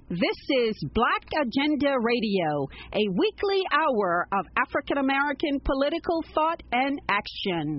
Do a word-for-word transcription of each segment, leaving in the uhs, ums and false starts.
This is Black Agenda Radio, a weekly hour of African American political thought and action.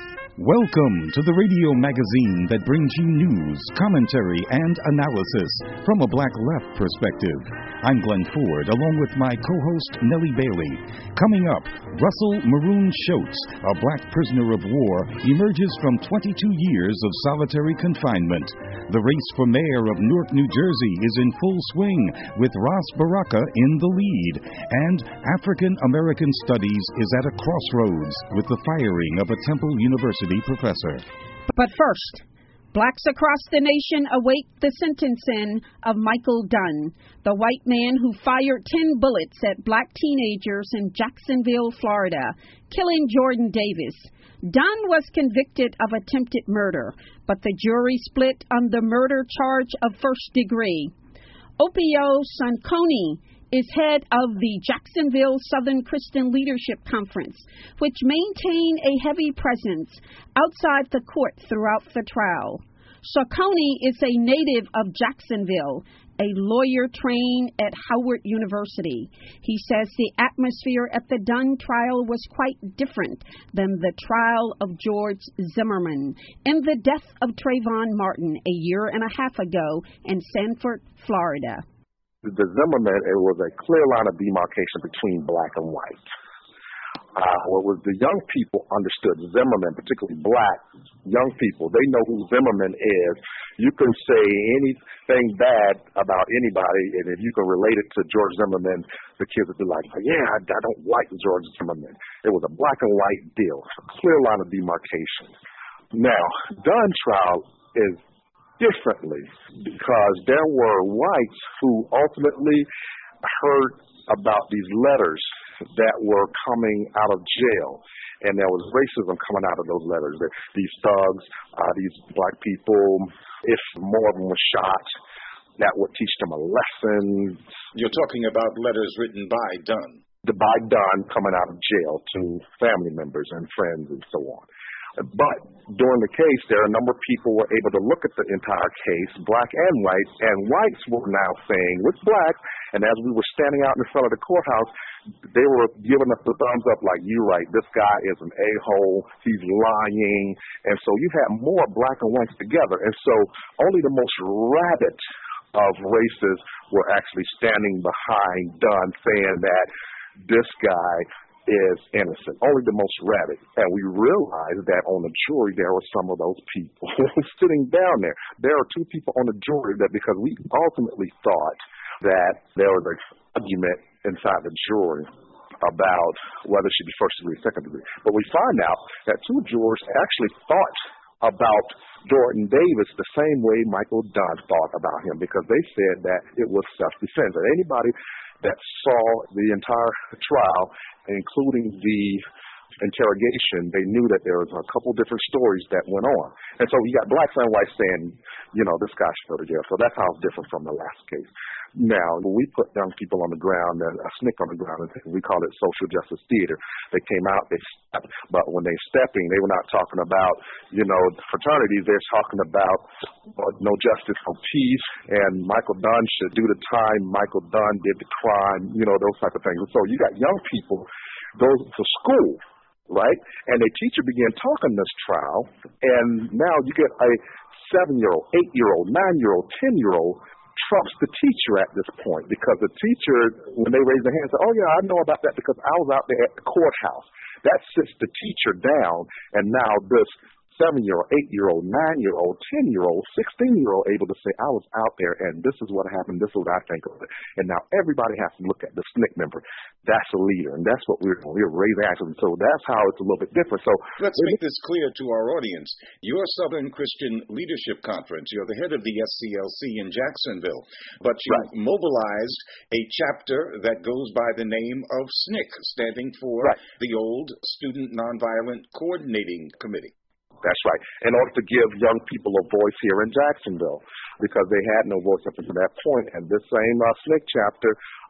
Welcome to the radio magazine that brings you news, commentary, and analysis from a Black Left perspective. I'm Glenn Ford, along with my co-host Nellie Bailey. Coming up, Russell Maroon Shoatz, a black prisoner of war, emerges from twenty-two years of solitary confinement. The race for mayor of Newark, New Jersey is in full swing, with Ras Baraka in the lead. And African American Studies is at a crossroads with the firing of a Temple University professor. But first, blacks across the nation await the sentencing of Michael Dunn, the white man who fired ten bullets at black teenagers in Jacksonville, Florida, killing Jordan Davis. Dunn was convicted of attempted murder, but the jury split on the murder charge of first degree. Opio Sanconi is head of the Jacksonville Southern Christian Leadership Conference, which maintained a heavy presence outside the court throughout the trial. Sanconi is a native of Jacksonville, a lawyer trained at Howard University. He says the atmosphere at the Dunn trial was quite different than the trial of George Zimmerman and the death of Trayvon Martin a year and a half ago in Sanford, Florida. The Zimmerman, it was a clear line of demarcation between black and white. Uh, what was the young people understood Zimmerman, particularly black young people, they know who Zimmerman is. You can say anything bad about anybody, and if you can relate it to George Zimmerman, the kids would be like, yeah, I, I don't like George Zimmerman. It was a black and white deal, a clear line of demarcation. Now, Dunn trial is differently because there were whites who ultimately heard about these letters that were coming out of jail, and there was racism coming out of those letters. These thugs, uh, these black people, if more of them were shot, that would teach them a lesson. You're talking about letters written by Dunn. The by Dunn coming out of jail to family members and friends and so on. But during the case, there are a number of people who were able to look at the entire case, black and white, and whites were now saying, with blacks, and as we were standing out in front of the courthouse, they were giving us the thumbs up like, you're right, this guy is an a-hole, he's lying. And so you had more black and whites together. And so only the most rabid of races were actually standing behind Dunn saying that this guy is innocent, only the most rabid. And we realized that on the jury, there were some of those people sitting down there. There are two people on the jury that because we ultimately thought that there was an argument inside the jury about whether it should be first degree, second degree. But we find out that two jurors actually thought about Jordan Davis the same way Michael Dunn thought about him, because they said that it was self-defense. And anybody that saw the entire trial, including the interrogation, they knew that there was a couple different stories that went on. And so you got blacks and whites saying, you know, this guy should go to jail. So that's how it's different from the last case. Now, when we put young people on the ground, a S N C C on the ground, and we call it social justice theater. They came out, they stepped, but when they stepping, they were not talking about, you know, fraternities. They're talking about uh, no justice for peace, and Michael Dunn should do the time. Michael Dunn did the crime, you know, those type of things. So you got young people go to school, right? And a teacher began talking this trial, and now you get a seven-year-old, eight-year-old, nine-year-old, ten-year-old trumps the teacher at this point, because the teacher, when they raise their hand, say, oh, yeah, I know about that because I was out there at the courthouse. That sits the teacher down, and now this seven-year-old, eight-year-old, nine-year-old, ten-year-old, sixteen-year-old able to say, I was out there, and this is what happened, this is what I think of it. And now everybody has to look at the S N C C member. That's a leader, and that's what we're doing. We're raising action. So that's how it's a little bit different. So let's make this clear to our audience. Your Southern Christian Leadership Conference, you're the head of the S C L C in Jacksonville, but you right. mobilized a chapter that goes by the name of S N C C, standing for right. the old Student Nonviolent Coordinating Committee. That's right. In order to give young people a voice here in Jacksonville, because they had no voice up until that point. And this same uh, S N C C chapter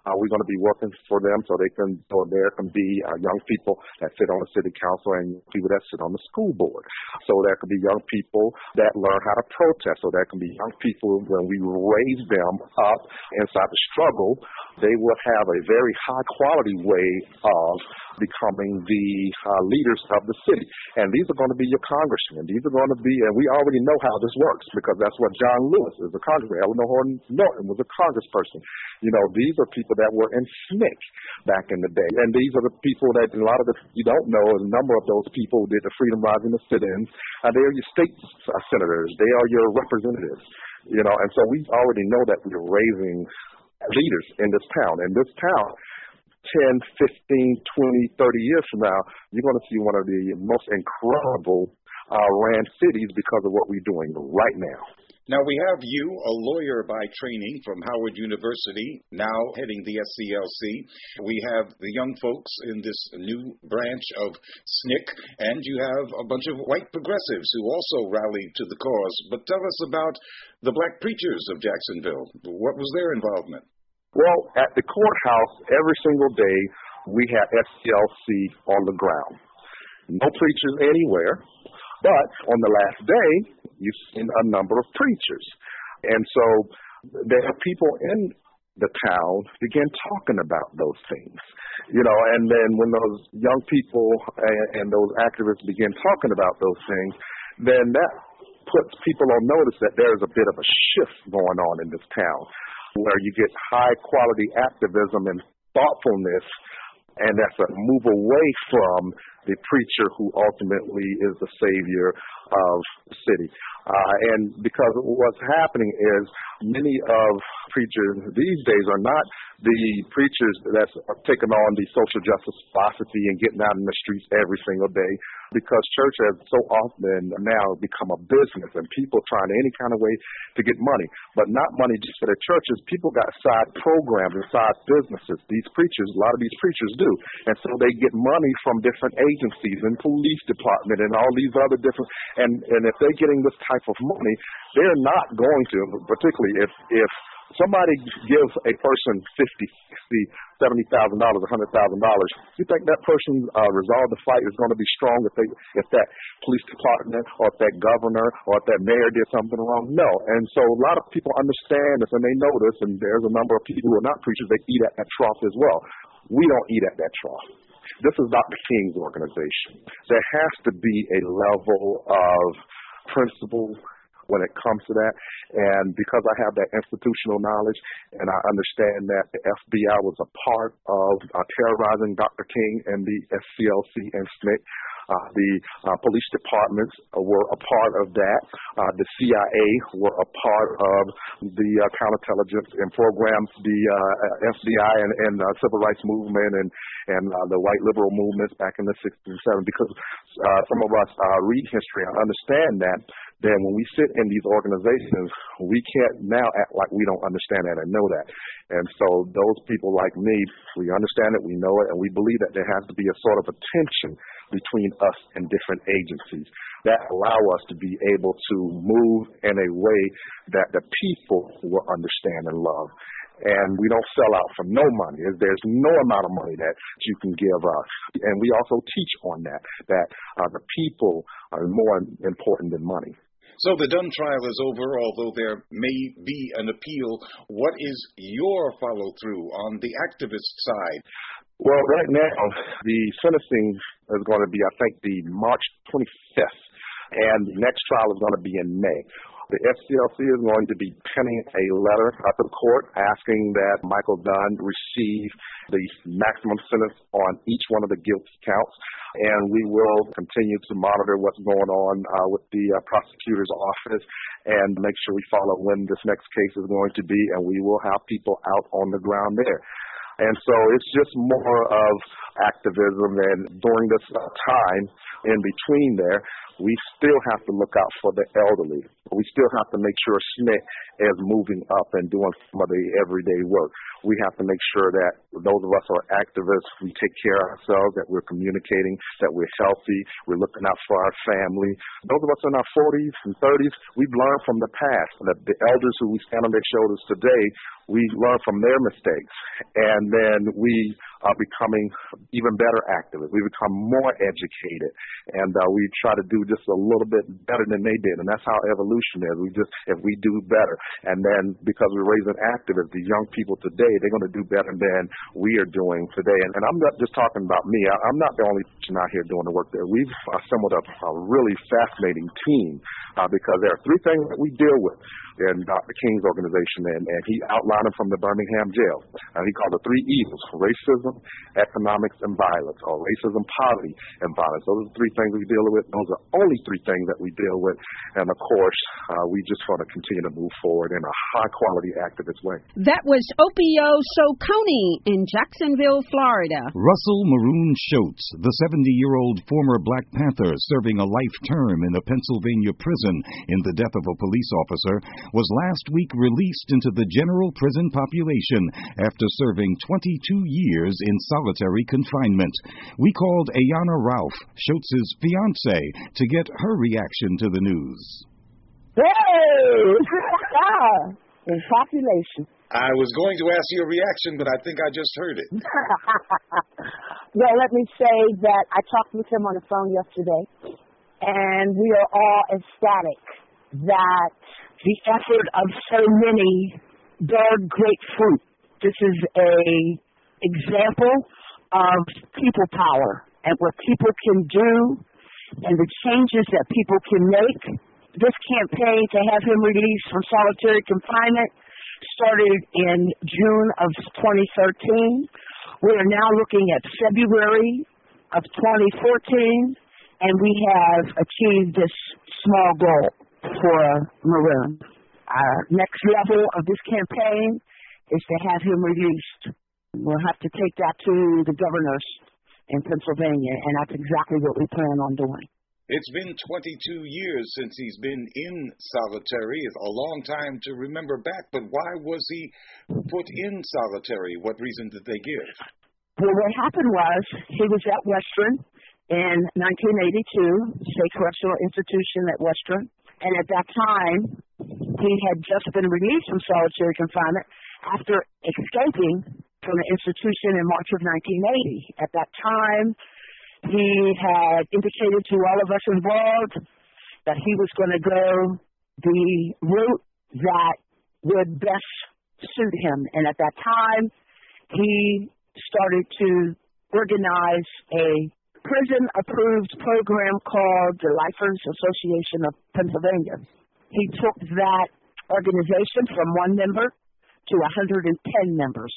Uh, we're going to be working for them so they can, so there can be uh, young people that sit on the city council and people that sit on the school board. So there can be young people that learn how to protest. So there can be young people, when we raise them up inside the struggle, they will have a very high quality way of becoming the uh, leaders of the city. And these are going to be your congressmen. These are going to be, and we already know how this works because that's what John Lewis is, a congressman. Eleanor Norton was a congressperson. You know, these are people that were in S N C C back in the day. And these are the people that a lot of the, you don't know, a number of those people did the Freedom Rising of sit-ins. Uh, they are your state uh, senators. They are your representatives. You know, and so we already know that we're raising leaders in this town. And this town, ten, fifteen, twenty, thirty years from now, you're going to see one of the most incredible uh, ran cities because of what we're doing right now. Now, we have you, a lawyer by training from Howard University, now heading the S C L C. We have the young folks in this new branch of S N C C, and you have a bunch of white progressives who also rallied to the cause. But tell us about the black preachers of Jacksonville. What was their involvement? Well, at the courthouse, every single day, we had S C L C on the ground. No preachers anywhere, but on the last day, you've seen a number of preachers. And so there are people in the town begin talking about those things, you know, and then when those young people and, and those activists begin talking about those things, then that puts people on notice that there's a bit of a shift going on in this town where you get high quality activism and thoughtfulness, and that's a move away from the preacher who ultimately is the savior of the city. Uh, and because what's happening is many of preachers these days are not the preachers that's taking on the social justice philosophy and getting out in the streets every single day, because church has so often now become a business and people trying any kind of way to get money, but not money just for their churches. People got side programs and side businesses. These preachers, a lot of these preachers do. And so they get money from different agencies and police department and all these other different, and, and if they're getting this type of money, they're not going to, particularly if, if somebody gives a person fifty, sixty, seventy thousand dollars, a hundred thousand dollars. You think that person uh, resolve the fight is going to be strong if they, if that police department or if that governor or if that mayor did something wrong? No. And so a lot of people understand this and they know this, and there's a number of people who are not preachers. They eat at that trough as well. We don't eat at that trough. This is Doctor King's organization. There has to be a level of principle when it comes to that. And because I have that institutional knowledge and I understand that the F B I was a part of uh, terrorizing Doctor King and the S C L C and S N C C, uh, the uh, police departments were a part of that. Uh, the C I A were a part of the uh, counterintelligence and programs, the uh, F B I and, and uh, civil rights movement and, and uh, the white liberal movements back in the sixties and seventies, because uh, some of us uh, read history and understand that. Then when we sit in these organizations, we can't now act like we don't understand that and know that. And so those people like me, we understand it, we know it, and we believe that there has to be a sort of a tension between us and different agencies that allow us to be able to move in a way that the people will understand and love. And we don't sell out for no money. There's no amount of money that you can give us. And we also teach on that, that uh, the people are more important than money. So the Dunn trial is over, although there may be an appeal. What is your follow-through on the activist side? Well, right now, the sentencing is going to be, I think, the March twenty-fifth, and the next trial is going to be in May. The S C L C is going to be penning a letter up to the court asking that Michael Dunn receive the maximum sentence on each one of the guilty counts. And we will continue to monitor what's going on uh, with the uh, prosecutor's office and make sure we follow when this next case is going to be, and we will have people out on the ground there. And so it's just more of activism, and during this uh, time in between there, we still have to look out for the elderly. We still have to make sure S N C is moving up and doing some of the everyday work. We have to make sure that those of us who are activists, we take care of ourselves, that we're communicating, that we're healthy, we're looking out for our family. Those of us in our forties and thirties, we've learned from the past. That the elders who we stand on their shoulders today, we learn from their mistakes. And then we are becoming even better activists. We become more educated. And uh, we try to do just a little bit better than they did. And that's how evolution is. We just, if we do better. And then because we're raising activists, the young people today, they're going to do better than we are doing today. And, and I'm not just talking about me. I, I'm not the only person out here doing the work there. We've assembled a, a really fascinating team uh, because there are three things that we deal with in Doctor King's organization, and, and he outlined them from the Birmingham jail. Uh, he called the three evils: racism, economics, and violence, or racism, poverty, and violence. Those are the three things we deal with. Those are only three things that we deal with. And, of course, uh, we just want to continue to move forward in a high-quality activist way. That was Opio Soconi in Jacksonville, Florida. Russell Maroon Shoatz, the seventy-year-old former Black Panther serving a life term in a Pennsylvania prison in the death of a police officer, was last week released into the general prison population after serving twenty-two years in solitary confinement. We called Ayana Ralph, Shoatz's fiancée, to get her reaction to the news. Hey! In population. I was going to ask you a reaction, but I think I just heard it. Well, let me say that I talked with him on the phone yesterday, and we are all ecstatic that the effort of so many bore great fruit. This is a example of people power and what people can do and the changes that people can make. This campaign to have him released from solitary confinement started in June of twenty thirteen. We are now looking at February of twenty fourteen, and we have achieved this small goal for Maroon. Our next level of this campaign is to have him released. We'll have to take that to the governors in Pennsylvania, and that's exactly what we plan on doing. It's been twenty-two years since he's been in solitary. It's a long time to remember back, but why was he put in solitary? What reason did they give? Well, what happened was he was at Western in nineteen eighty-two, State Correctional Institution at Western, and at that time, he had just been released from solitary confinement after escaping from the institution in March of nineteen eighty. At that time, he had indicated to all of us involved that he was going to go the route that would best suit him. And at that time, he started to organize a prison-approved program called the Lifers Association of Pennsylvania. He took that organization from one member to one hundred ten members.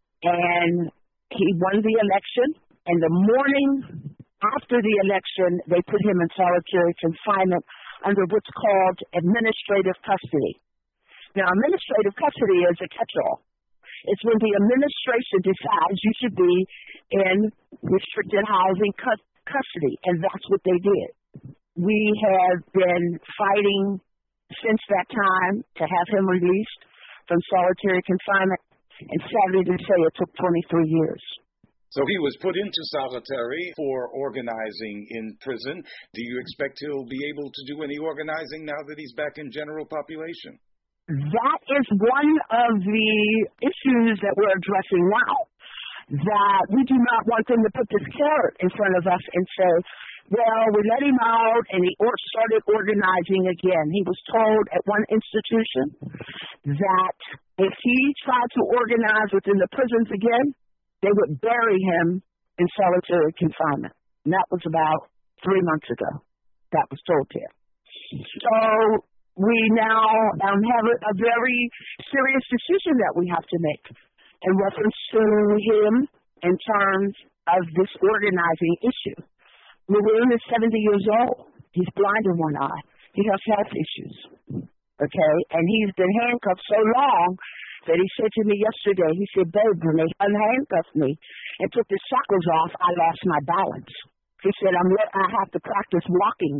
And he won the election. And the morning after the election, they put him in solitary confinement under what's called administrative custody. Now, administrative custody is a catch-all. It's when the administration decides you should be in restricted housing cu- custody, and that's what they did. We have been fighting since that time to have him released from solitary confinement, and sadly to say it took twenty-three years. So he was put into solitary for organizing in prison. Do you expect he'll be able to do any organizing now that he's back in general population? That is one of the issues that we're addressing now, that we do not want them to put this carrot in front of us and say, well, we let him out and he or- started organizing again. He was told at one institution that if he tried to organize within the prisons again, they would bury him in solitary confinement. And that was about three months ago. That was told to him. So we now um, have a, a very serious decision that we have to make in reference to him in terms of this organizing issue. Maroon is seventy years old. He's blind in one eye. He has health issues. Okay? And he's been handcuffed so long that he said to me yesterday, he said, babe, when they unhandcuffed me and took the shackles off, I lost my balance. He said, I'm, I have to practice walking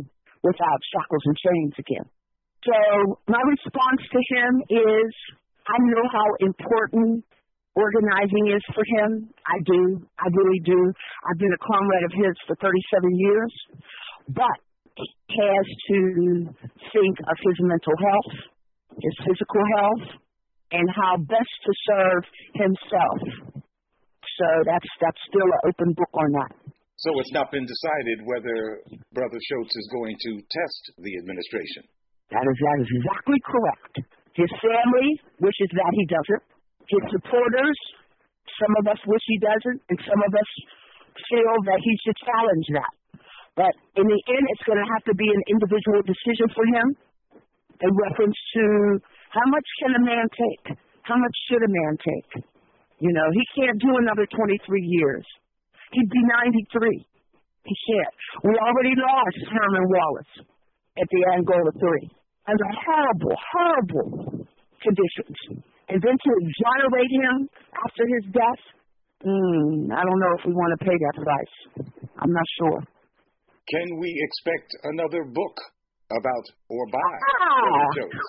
without shackles and chains again. So my response to him is, I know how important organizing is for him. I do. I really do. I've been a comrade of his for thirty-seven years. But he has to think of his mental health, his physical health, and how best to serve himself. So that's that's still an open book on that. So it's not been decided whether Brother Shoatz is going to test the administration. That is that is exactly correct. His family wishes that he doesn't. His supporters, some of us wish he doesn't, and some of us feel that he should challenge that. But in the end, it's going to have to be an individual decision for him in reference to how much can a man take? How much should a man take? You know, he can't do another twenty-three years. He'd be ninety-three. He can't. We already lost Herman Wallace at the Angola three under horrible, horrible conditions. And then to exonerate him after his death, mm, I don't know if we want to pay that price. I'm not sure. Can we expect another book about or by ah. Shoatz?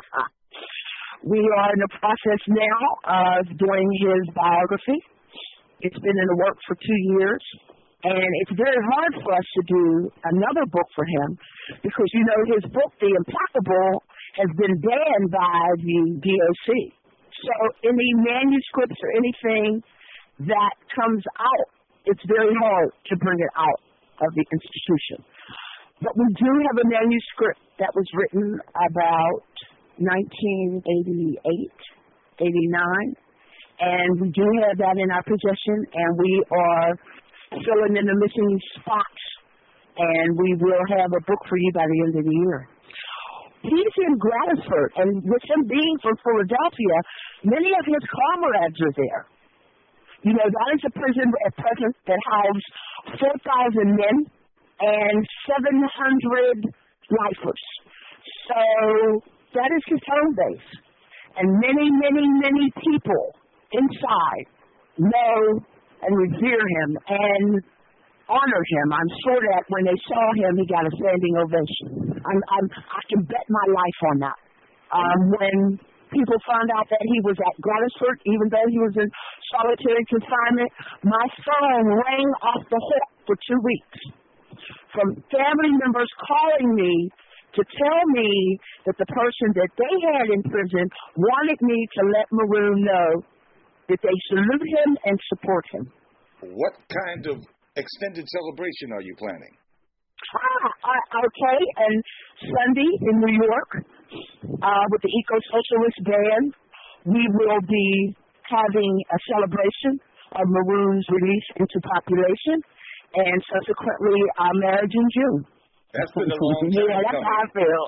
We are in the process now of doing his biography. It's been in the works for two years. And it's very hard for us to do another book for him because, you know, his book, The Implacable, has been banned by the D O C. So any manuscripts or anything that comes out, it's very hard to bring it out of the institution. But we do have a manuscript that was written about nineteen eighty-eight, eighty-nine, and we do have that in our possession, and we are filling in the missing spots, and we will have a book for you by the end of the year. He's in Gratisford, and with him being from Philadelphia, many of his comrades are there. You know, that is a prison at present that houses four thousand men and seven hundred lifers. So that is his home base. And many, many, many people inside know and revere him and honor him. I'm sure that when they saw him, he got a standing ovation. I'm, I'm, I can bet my life on that. Um, when people found out that he was at Gratisford, even though he was in solitary confinement, my phone rang off the hook for two weeks from family members calling me to tell me that the person that they had in prison wanted me to let Maroon know that they salute him and support him. What kind of extended celebration are you planning? Ah, uh, okay, and Sunday in New York uh, with the Eco-Socialist Band, we will be having a celebration of Maroon's release into population, and subsequently our marriage in June. That's been a long time. Yeah, that's how I feel.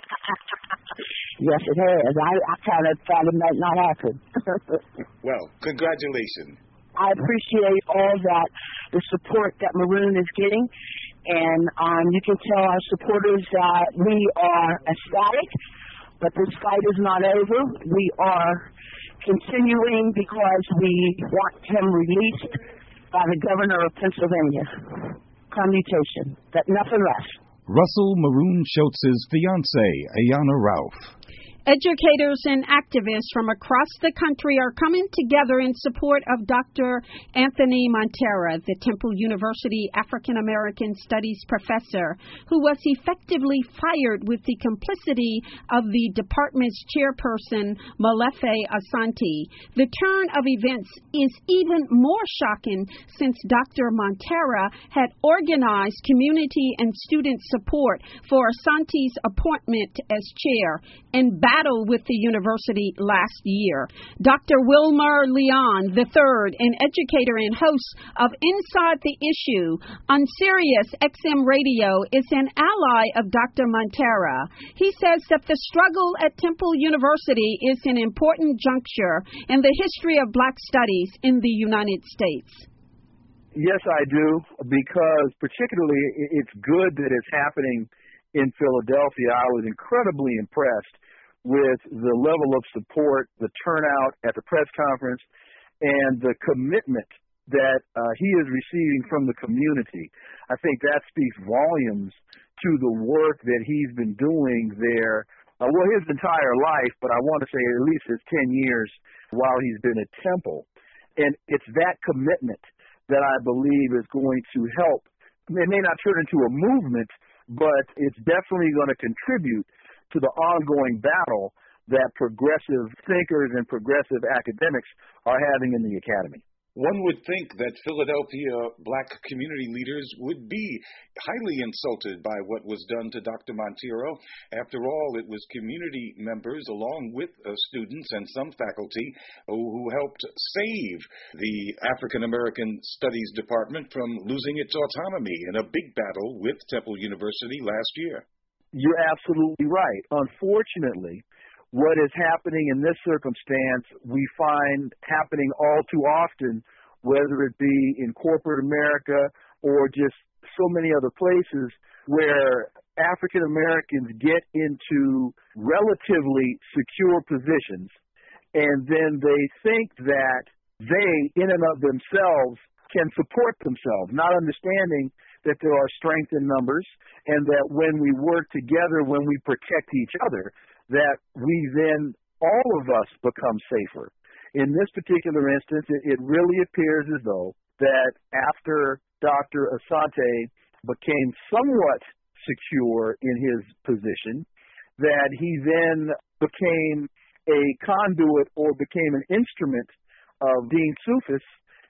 Yes, it has. I, I kind of thought it might not happen. Well, congratulations. I appreciate all that, the support that Maroon is getting, and um, you can tell our supporters that we are ecstatic, but this fight is not over. We are continuing because we want him released by the governor of Pennsylvania. Commutation, but nothing less. Russell Maroon Shoatz's fiancée, Ayana Ralph. Educators and activists from across the country are coming together in support of Doctor Anthony Montera, the Temple University African-American Studies professor, who was effectively fired with the complicity of the department's chairperson, Molefi Asante. The turn of events is even more shocking since Doctor Montera had organized community and student support for Asante's appointment as chair and battle with the university last year. Doctor Wilmer Leon the third, an educator and host of Inside the Issue on Sirius X M Radio, is an ally of Doctor Montera. He says that the struggle at Temple University is an important juncture in the history of black studies in the United States. Yes, I do, because particularly it's good that it's happening in Philadelphia. I was incredibly impressed with the level of support, the turnout at the press conference, and the commitment that uh, he is receiving from the community. I think that speaks volumes to the work that he's been doing there, uh, well, his entire life, but I want to say at least his ten years while he's been at Temple. And it's that commitment that I believe is going to help. It may not turn into a movement, but it's definitely going to contribute to the ongoing battle that progressive thinkers and progressive academics are having in the academy. One would think that Philadelphia black community leaders would be highly insulted by what was done to Doctor Monteiro. After all, it was community members, along with uh, students and some faculty, who, who helped save the African American Studies Department from losing its autonomy in a big battle with Temple University last year. You're absolutely right. Unfortunately, what is happening in this circumstance, we find happening all too often, whether it be in corporate America or just so many other places where African Americans get into relatively secure positions, and then they think that they, in and of themselves, can support themselves, not understanding that there are strength in numbers, and that when we work together, when we protect each other, that we then, all of us, become safer. In this particular instance, it, it really appears as though that after Doctor Asante became somewhat secure in his position, that he then became a conduit or became an instrument of Dean Sufis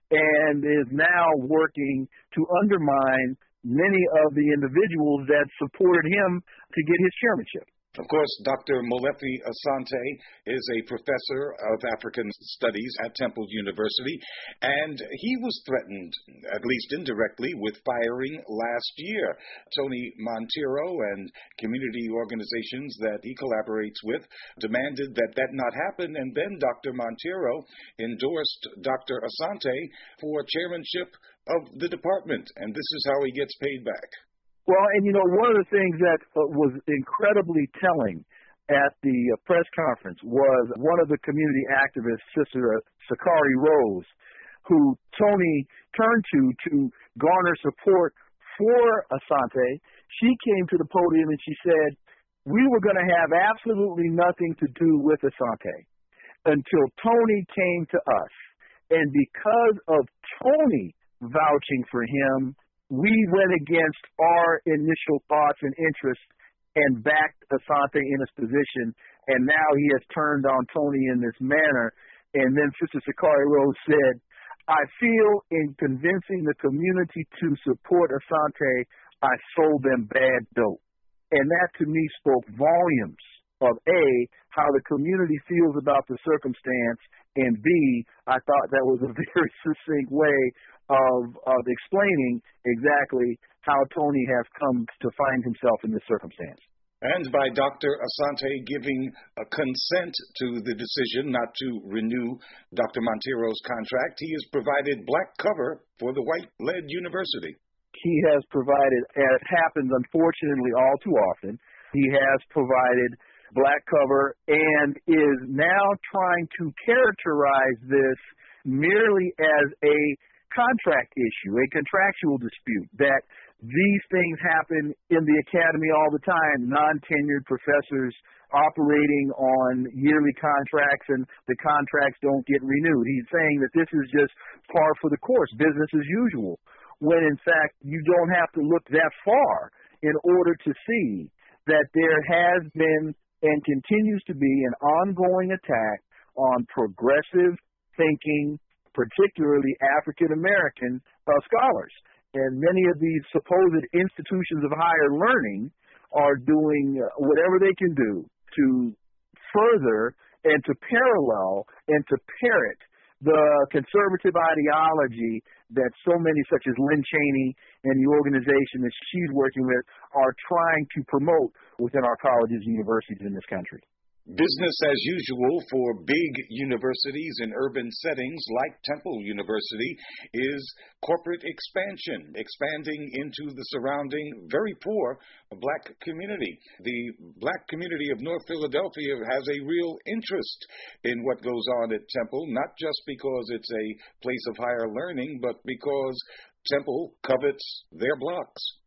and is now working to undermine many of the individuals that supported him to get his chairmanship. Of course, Doctor Molefi Asante is a professor of African Studies at Temple University, and he was threatened, at least indirectly, with firing last year. Tony Monteiro and community organizations that he collaborates with demanded that that not happen, and then Doctor Monteiro endorsed Doctor Asante for chairmanship of the department, and this is how he gets paid back. Well, and you know, one of the things that uh, was incredibly telling at the uh, press conference was one of the community activists, Sister Sakari Rose, who Tony turned to to garner support for Asante. She came to the podium and she said, we were going to have absolutely nothing to do with Asante until Tony came to us. And because of Tony vouching for him, we went against our initial thoughts and interests and backed Asante in his position, and now he has turned on Tony in this manner. And then Sister Sakari Rose said, I feel in convincing the community to support Asante, I sold them bad dope. And that to me spoke volumes of A, how the community feels about the circumstance, and B, I thought that was a very succinct way of, of explaining exactly how Tony has come to find himself in this circumstance. And by Doctor Asante giving a consent to the decision not to renew Doctor Monteiro's contract, he has provided black cover for the white-led university. He has provided, as happens unfortunately all too often, he has provided black cover and is now trying to characterize this merely as a contract issue, a contractual dispute, that these things happen in the academy all the time, non-tenured professors operating on yearly contracts and the contracts don't get renewed. He's saying that this is just par for the course, business as usual, when in fact you don't have to look that far in order to see that there has been and continues to be an ongoing attack on progressive thinking, particularly African American uh, scholars. And many of these supposed institutions of higher learning are doing whatever they can do to further and to parallel and to parrot the conservative ideology that so many, such as Lynn Cheney and the organization that she's working with, are trying to promote within our colleges and universities in this country. Business as usual for big universities in urban settings like Temple University is corporate expansion, expanding into the surrounding very poor black community. The black community of North Philadelphia has a real interest in what goes on at Temple, not just because it's a place of higher learning, but because Temple covets their blocks.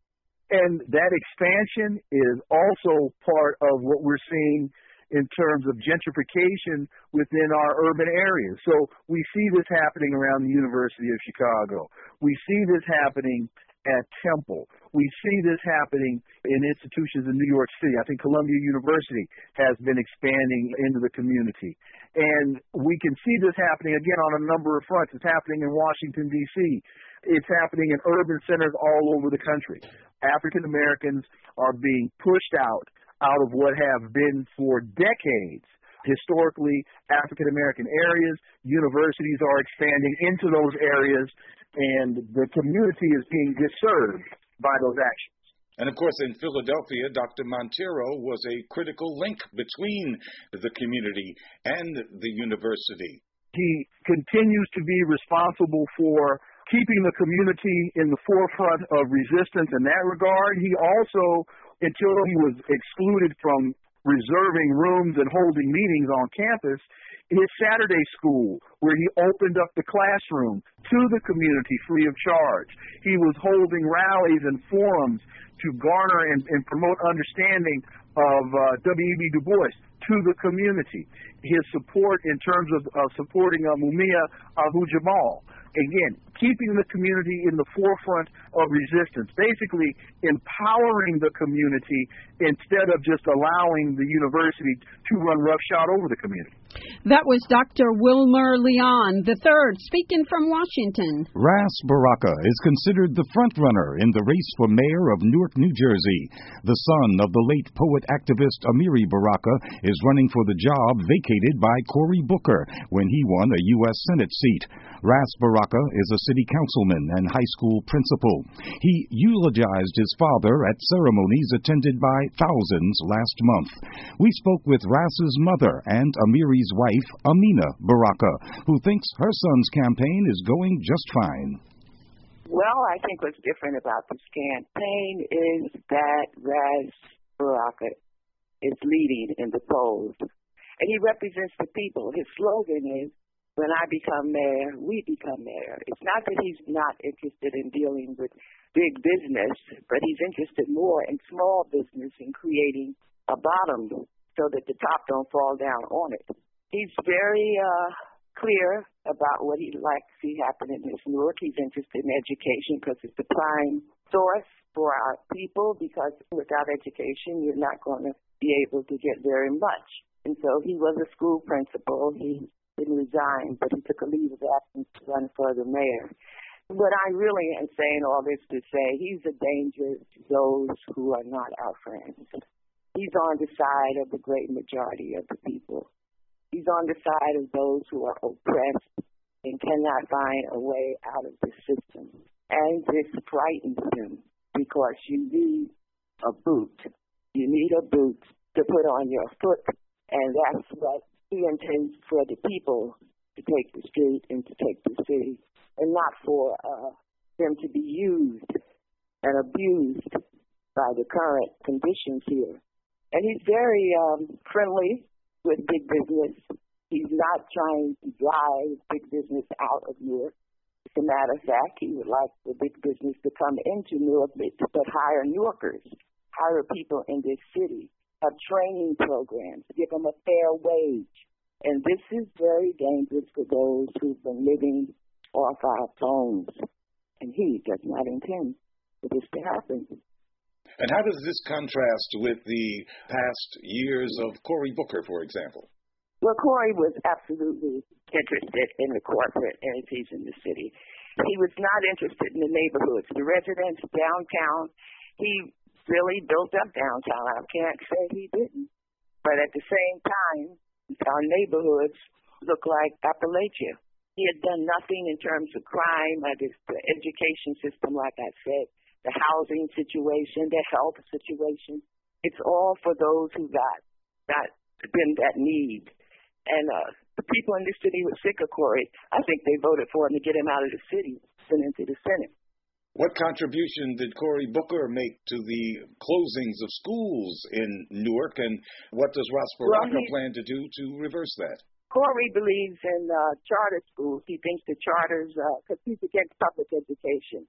And that expansion is also part of what we're seeing in terms of gentrification within our urban areas. So we see this happening around the University of Chicago. We see this happening at Temple. We see this happening in institutions in New York City. I think Columbia University has been expanding into the community. And we can see this happening, again, on a number of fronts. It's happening in Washington, D C It's happening in urban centers all over the country. African Americans are being pushed out, out of what have been for decades historically African American areas. Universities are expanding into those areas, and the community is being disturbed by those actions. And, of course, in Philadelphia, Doctor Montero was a critical link between the community and the university. He continues to be responsible for keeping the community in the forefront of resistance in that regard. He also, until he was excluded from reserving rooms and holding meetings on campus, his Saturday school, where he opened up the classroom to the community free of charge. He was holding rallies and forums to garner and, and promote understanding of uh, W E B Du Bois to the community. His support in terms of uh, supporting uh, Mumia Abu-Jamal. Again, keeping the community in the forefront of resistance, basically empowering the community instead of just allowing the university to run roughshod over the community. That was Doctor Wilmer Leon the third, speaking from Washington. Ras Baraka is considered the frontrunner in the race for mayor of Newark, New Jersey. The son of the late poet-activist Amiri Baraka is running for the job vacated by Cory Booker when he won a U S Senate seat. Ras Baraka is a city councilman and high school principal. He eulogized his father at ceremonies attended by thousands last month. We spoke with Ras's mother and Amiri's wife, Amina Baraka, who thinks her son's campaign is going just fine. Well, I think what's different about this campaign is that Ras Baraka is leading in the polls, and he represents the people. His slogan is, "When I become mayor, we become mayor." It's not that he's not interested in dealing with big business, but he's interested more in small business and creating a bottom so that the top don't fall down on it. He's very uh, clear about what he'd like to see happen in this Newark. He's interested in education because it's the prime source for our people, because without education, you're not going to be able to get very much. And so he was a school principal. He didn't resign, but he took a leave of absence to run for the mayor. But I really am saying all this to say he's a danger to those who are not our friends. He's on the side of the great majority of the people. He's on the side of those who are oppressed and cannot find a way out of the system. And this frightens him because you need a boot. You need a boot to put on your foot, and that's what he intends for the people to take the street and to take the city, and not for uh, them to be used and abused by the current conditions here. And he's very um, friendly with big business. He's not trying to drive big business out of Newark. As a matter of fact, he would like the big business to come into Newark, but hire Newarkers, hire people in this city, have training programs, give them a fair wage. And this is very dangerous for those who've been living off our phones. And he does not intend for this to happen. And how does this contrast with the past years of Cory Booker, for example? Well, Cory was absolutely interested in the corporate entities in the city. He was not interested in the neighborhoods, the residents downtown. He really built up downtown. I can't say he didn't. But at the same time, our neighborhoods look like Appalachia. He had done nothing in terms of crime, the education system, like I said, the housing situation, the health situation. It's all for those who got, got been that need. And uh, the people in this city were sick of Cory. I think they voted for him to get him out of the city, sent into the Senate. What contribution did Cory Booker make to the closings of schools in Newark, and what does Ras Baraka well, plan to do to reverse that? Cory believes in uh, charter schools. He thinks the charters, because uh, he's against public education.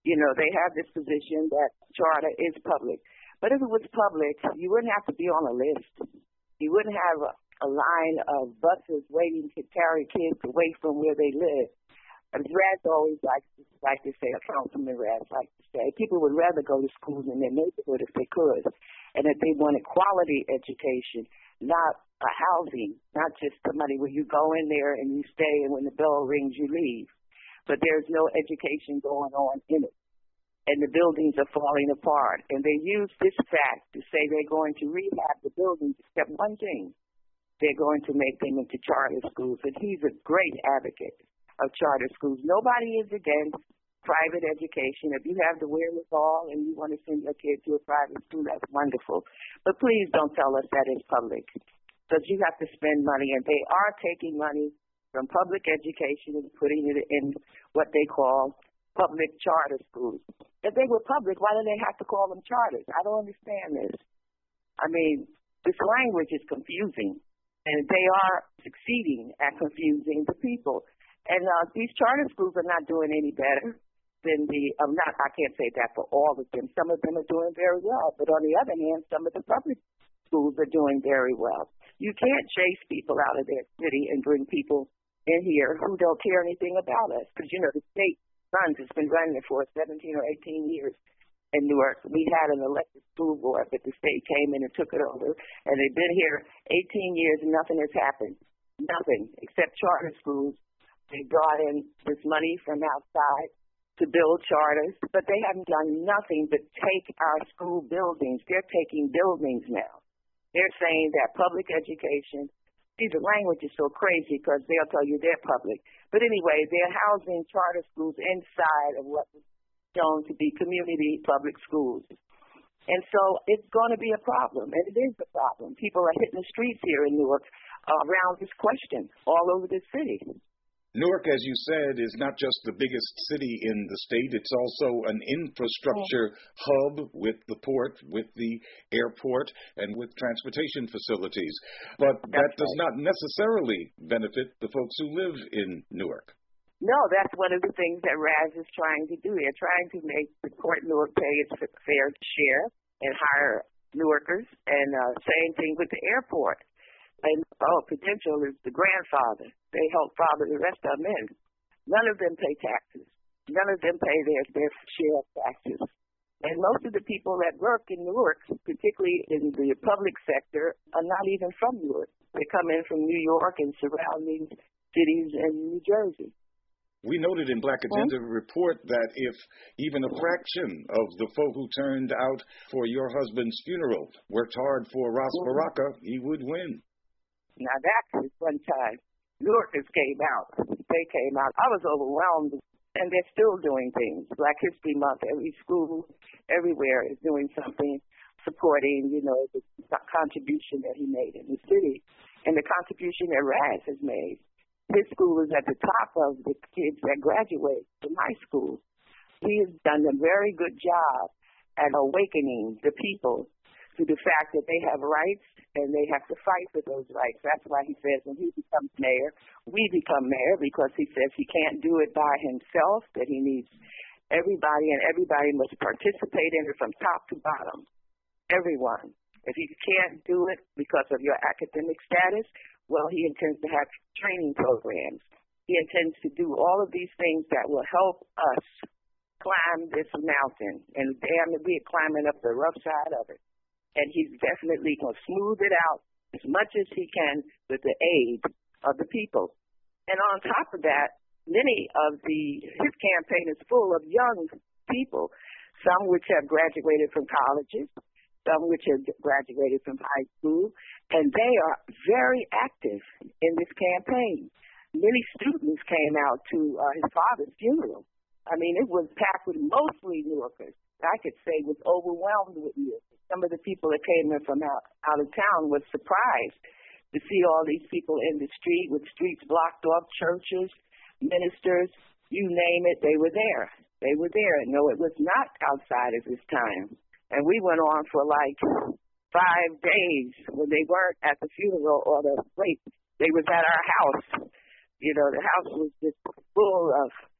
You know, they have this position that charter is public. But if it was public, you wouldn't have to be on a list. You wouldn't have a, a line of buses waiting to carry kids away from where they live. As Raz always likes to, like to say, a Councilman Raz likes to say, people would rather go to schools in their neighborhood if they could, and that they wanted quality education, not a housing, not just somebody where you go in there and you stay, and when the bell rings, you leave. But there's no education going on in it. And the buildings are falling apart. And they use this fact to say they're going to rehab the buildings, except one thing. They're going to make them into charter schools. And he's a great advocate of charter schools. Nobody is against private education. If you have the wherewithal and you want to send your kid to a private school, that's wonderful. But please don't tell us that it's public, because you have to spend money. And they are taking money from public education and putting it in what they call public charter schools. If they were public, why do they have to call them charters? I don't understand this. I mean, this language is confusing, and they are succeeding at confusing the people. And uh, these charter schools are not doing any better than the, um, not, I can't say that for all of them. Some of them are doing very well, but on the other hand, some of the public schools are doing very well. You can't chase people out of their city and bring people in here who don't care anything about us. Because, you know, the state runs, it's been running it for seventeen or eighteen years in Newark. We had an elected school board, but the state came in and took it over. And they've been here eighteen years and nothing has happened. Nothing, except charter schools. They brought in this money from outside to build charters, but they haven't done nothing but take our school buildings. They're taking buildings now. They're saying that public education, see, the language is so crazy because they'll tell you they're public. But anyway, they're housing charter schools inside of what was shown to be community public schools. And so it's going to be a problem, and it is a problem. People are hitting the streets here in Newark uh, around this question all over the city. Newark, as you said, is not just the biggest city in the state. It's also an infrastructure hub with the port, with the airport, and with transportation facilities. But that That's does right. not necessarily benefit the folks who live in Newark. No, that's one of the things that Raz is trying to do. They're trying to make the Port Newark pay its fair share and hire Newarkers, and uh, same thing with the airport. And, oh, Prudential is the grandfather. They help father the rest of them in. None of them pay taxes. None of them pay their, their share of taxes. And most of the people that work in Newark, particularly in the public sector, are not even from Newark. They come in from New York and surrounding cities in New Jersey. We noted in Black Agenda mm-hmm. report that if even a fraction of the folk who turned out for your husband's funeral worked hard for Ras mm-hmm. Baraka, he would win. Now that was one time. Newarkers came out. They came out. I was overwhelmed, and they're still doing things. Black History Month, every school, everywhere is doing something, supporting, you know, the contribution that he made in the city and the contribution that Raz has made. His school is at the top of the kids that graduate from high school. He has done a very good job at awakening the people to the fact that they have rights and they have to fight for those rights. That's why he says when he becomes mayor, we become mayor, because he says he can't do it by himself, that he needs everybody, and everybody must participate in it from top to bottom. Everyone. If you can't do it because of your academic status, well, he intends to have training programs. He intends to do all of these things that will help us climb this mountain. And damn it, we're climbing up the rough side of it. And he's definitely going to smooth it out as much as he can with the aid of the people. And on top of that, many of the, his campaign is full of young people, some which have graduated from colleges, some which have graduated from high school, and they are very active in this campaign. Many students came out to uh, his father's funeral. I mean, it was packed with mostly Newarkers. I could say was overwhelmed with Newarkers. Some of the people that came in from out, out of town was surprised to see all these people in the street with streets blocked off, churches, ministers, you name it, they were there. They were there. No, it was not outside at this time. And we went on for like five days when they weren't at the funeral or the wake. They was at our house. You know, the house was just full of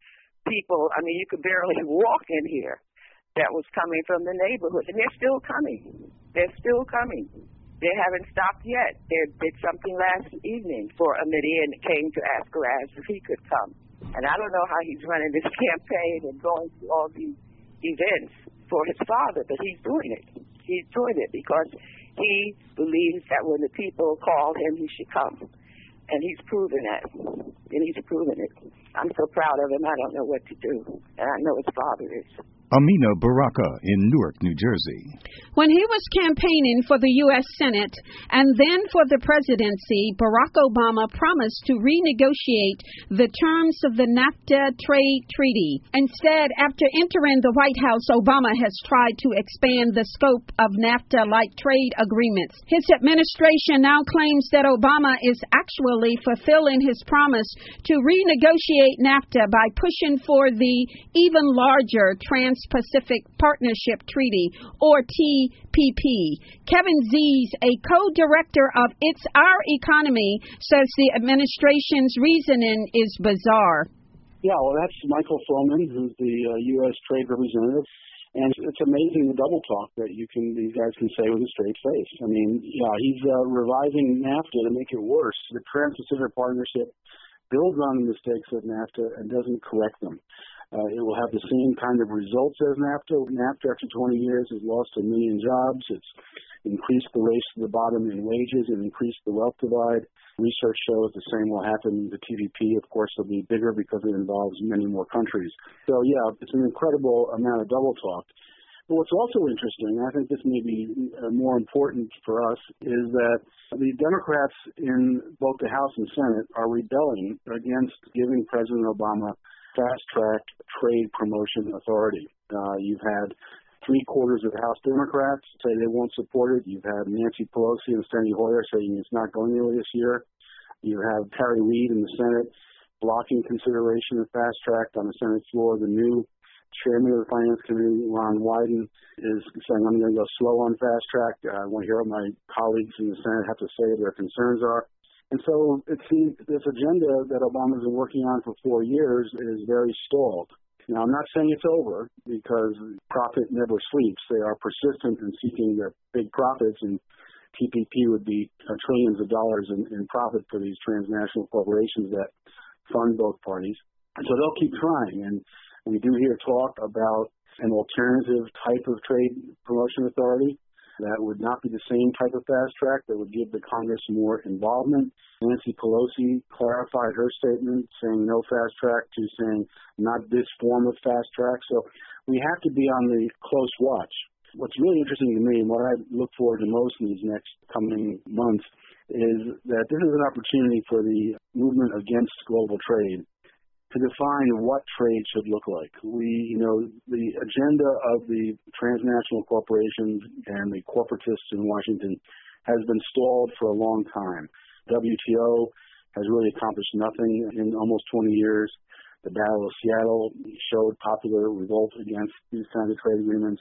people, I mean, you could barely walk in here, that was coming from the neighborhood. And they're still coming. They're still coming. They haven't stopped yet. They did something last evening for a Midian and came to ask Raz if he could come. And I don't know how he's running this campaign and going to all these events for his father, but he's doing it. He's doing it because he believes that when the people call him, he should come. And he's proven that. And he's proven it. I'm so proud of him, I don't know what to do. And I know his father is. Amina Baraka in Newark, New Jersey. When he was campaigning for the U S Senate and then for the presidency, Barack Obama promised to renegotiate the terms of the NAFTA trade treaty. Instead, after entering the White House, Obama has tried to expand the scope of NAFTA-like trade agreements. His administration now claims that Obama is actually fulfilling his promise to renegotiate NAFTA by pushing for the even larger trans Pacific Partnership Treaty, or T P P. Kevin Zees, a co-director of It's Our Economy, says the administration's reasoning is bizarre. Yeah, well, that's Michael Froman, who's the uh, U S Trade Representative. And it's amazing the double talk that you can, these guys can say with a straight face. I mean, yeah, he's uh, revising NAFTA to make it worse. The Trans-Pacific Partnership builds on the mistakes of NAFTA and doesn't correct them. Uh, it will have the same kind of results as NAFTA. NAFTA, after twenty years, has lost a million jobs. It's increased the race to the bottom in wages and increased the wealth divide. Research shows the same will happen. The T P P, of course, will be bigger because it involves many more countries. So, yeah, it's an incredible amount of double talk. But what's also interesting, I think this may be more important for us, is that the Democrats in both the House and Senate are rebelling against giving President Obama fast-track trade promotion authority. Uh, you've had three-quarters of the House Democrats say they won't support it. You've had Nancy Pelosi and Steny Hoyer saying it's not going anywhere this year. You have Harry Reid in the Senate blocking consideration of fast-track on the Senate floor. The new chairman of the Finance Committee, Ron Wyden, is saying, I'm going to go slow on fast-track. Uh, I want to hear what my colleagues in the Senate have to say what their concerns are. And so it seems this agenda that Obama's been working on for four years is very stalled. Now, I'm not saying it's over because profit never sleeps. They are persistent in seeking their big profits, and T P P would be uh, trillions of dollars in, in profit for these transnational corporations that fund both parties. And so they'll keep trying. And we do hear talk about an alternative type of trade promotion authority that would not be the same type of fast track, that would give the Congress more involvement. Nancy Pelosi clarified her statement, saying no fast track, to saying not this form of fast track. So we have to be on the close watch. What's really interesting to me, and what I look forward to most in these next coming months, is that this is an opportunity for the movement against global trade to define what trade should look like. We, you know, the agenda of the transnational corporations and the corporatists in Washington has been stalled for a long time. W T O has really accomplished nothing in almost twenty years. The Battle of Seattle showed popular revolt against these kinds of trade agreements.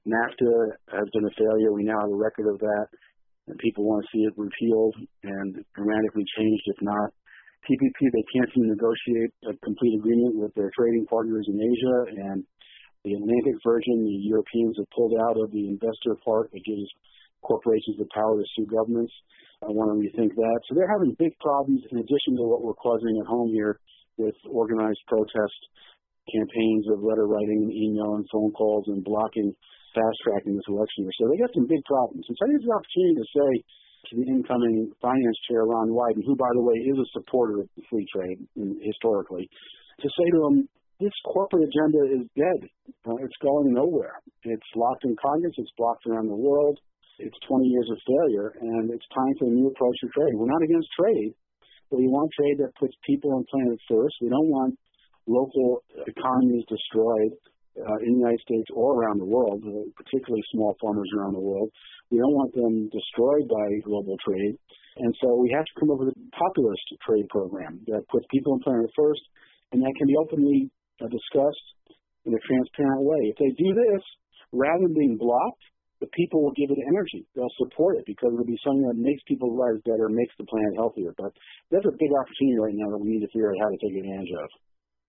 NAFTA has been a failure. We now have a record of that, and people want to see it repealed and dramatically changed, if not. T P P, they can't seem to negotiate a complete agreement with their trading partners in Asia, and the Atlantic version, the Europeans have pulled out of the investor part that gives corporations the power to sue governments. I want to rethink that. So they're having big problems in addition to what we're causing at home here with organized protest campaigns of letter writing and email and phone calls and blocking fast-tracking this election year. So they got some big problems. And so I think it's an opportunity to say to the incoming finance chair, Ron Wyden, who, by the way, is a supporter of free trade historically, to say to him, this corporate agenda is dead. Uh, it's going nowhere. It's locked in Congress. It's blocked around the world. It's twenty years of failure, and it's time for a new approach to trade. We're not against trade, but we want trade that puts people and planet first. We don't want local economies destroyed uh, in the United States or around the world, uh, particularly small farmers around the world. We don't want them destroyed by global trade. And so we have to come up with a populist trade program that puts people and planet first, and that can be openly uh, discussed in a transparent way. If they do this, rather than being blocked, the people will give it energy. They'll support it because it'll be something that makes people's lives better, makes the planet healthier. But there's a big opportunity right now that we need to figure out how to take advantage of.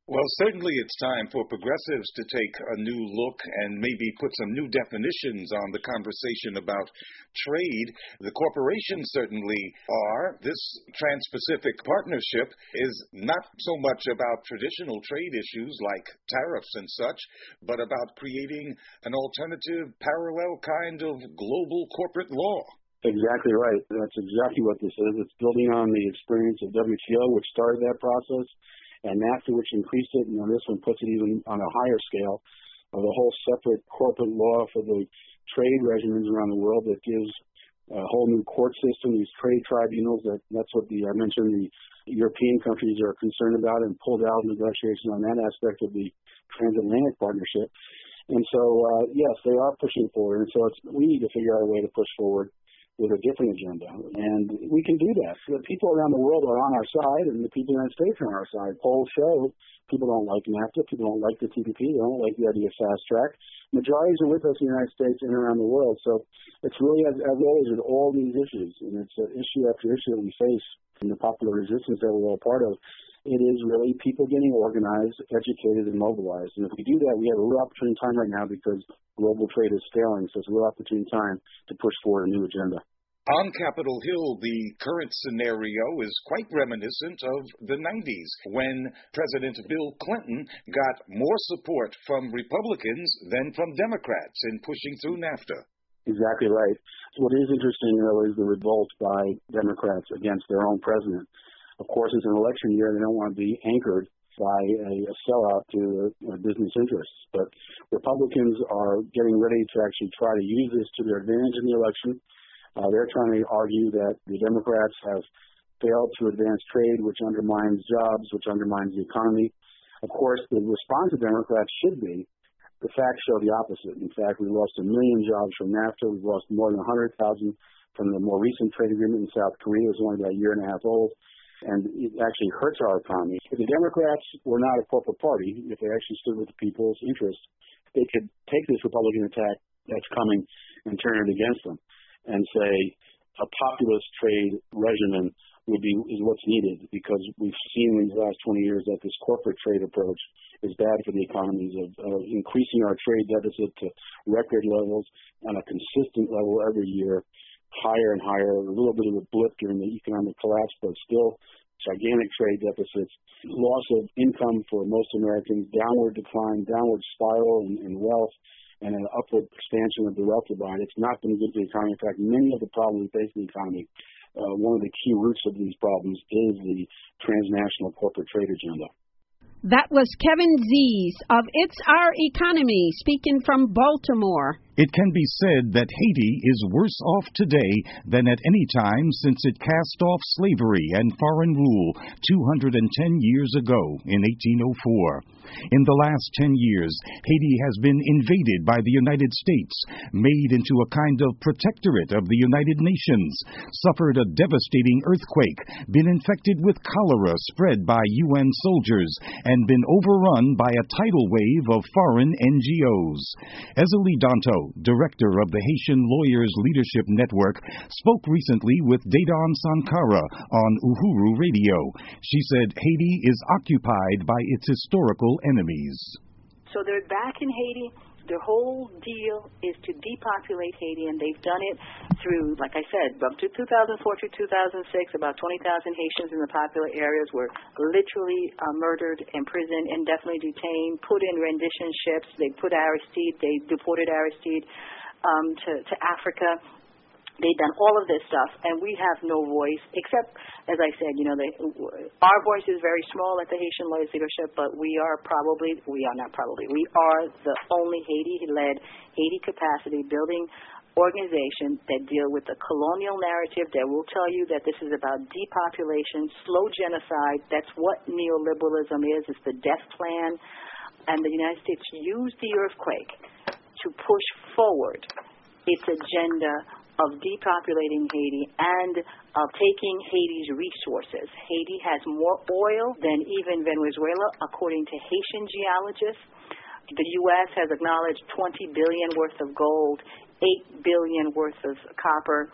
Well, certainly it's time for progressives to take a new look and maybe put some new definitions on the conversation about trade. The corporations certainly are. This Trans-Pacific Partnership is not so much about traditional trade issues like tariffs and such, but about creating an alternative, parallel kind of global corporate law. Exactly right. That's exactly what this is. It's building on the experience of W T O, which started that process, and NAFTA, which increased it, and then this one puts it even on a higher scale of a whole separate corporate law for the trade regimens around the world that gives a whole new court system, these trade tribunals. That that's what the I mentioned the European countries are concerned about and pulled out negotiations on that aspect of the transatlantic partnership. And so, uh, yes, they are pushing forward, and so it's, we need to figure out a way to push forward with a different agenda. And we can do that. The people around the world are on our side, and the people in the United States are on our side. Polls show people don't like NAFTA, people don't like the T P P, they don't like the idea of fast track. Majorities are with us in the United States and around the world. So it's really as, as always with all these issues, and it's an issue after issue that we face in the popular resistance that we're all part of. It is really people getting organized, educated, and mobilized. And if we do that, we have a real opportune time right now because global trade is failing. So it's a real opportune time to push forward a new agenda. On Capitol Hill, the current scenario is quite reminiscent of the nineties, when President Bill Clinton got more support from Republicans than from Democrats in pushing through NAFTA. Exactly right. What is interesting, though, is the revolt by Democrats against their own president. Of course, it's an election year. They don't want to be anchored by a, a sellout to uh, business interests. But Republicans are getting ready to actually try to use this to their advantage in the election. Uh, they're trying to argue that the Democrats have failed to advance trade, which undermines jobs, which undermines the economy. Of course, the response of Democrats should be the facts show the opposite. In fact, we lost a million jobs from NAFTA. We've lost more than one hundred thousand from the more recent trade agreement in South Korea. It was only about a year and a half old, and it actually hurts our economy. If the Democrats were not a corporate party, if they actually stood with the people's interests, they could take this Republican attack that's coming and turn it against them and say a populist trade regimen would be is what's needed, because we've seen in these last twenty years that this corporate trade approach is bad for the economies of uh, increasing our trade deficit to record levels on a consistent level every year, higher and higher, a little bit of a blip during the economic collapse, but still gigantic trade deficits, loss of income for most Americans, downward decline, downward spiral in, in wealth, and an upward expansion of the wealth divide. It's not been good for the economy. In fact, many of the problems we face in the economy, uh, one of the key roots of these problems is the transnational corporate trade agenda. That was Kevin Zeese of It's Our Economy, speaking from Baltimore. It can be said that Haiti is worse off today than at any time since it cast off slavery and foreign rule two hundred ten years ago in eighteen oh four. In the last ten years, Haiti has been invaded by the United States, made into a kind of protectorate of the United Nations, suffered a devastating earthquake, been infected with cholera spread by U N soldiers, and been overrun by a tidal wave of foreign N G Os. Ezeli Danto, director of the Haitian Lawyers Leadership Network, spoke recently with Dedan Sankara on Uhuru Radio. She said Haiti is occupied by its historical enemies. So they're back in Haiti. Their whole deal is to depopulate Haiti, and they've done it through, like I said, up to two thousand four to two thousand six, about twenty thousand Haitians in the popular areas were literally uh, murdered, imprisoned, indefinitely detained, put in rendition ships. They put Aristide, they deported Aristide um, to, to Africa. They've done all of this stuff, and we have no voice, except, as I said, you know, they, our voice is very small at the Haitian Lawyers Leadership, but we are probably, we are not probably, we are the only Haiti-led, Haiti-capacity building organization that deal with the colonial narrative that will tell you that this is about depopulation, slow genocide. That's what neoliberalism is. It's the death plan. And the United States used the earthquake to push forward its agenda of depopulating Haiti and of taking Haiti's resources. Haiti has more oil than even Venezuela, according to Haitian geologists. The U S has acknowledged twenty billion dollars worth of gold, eight billion dollars worth of copper.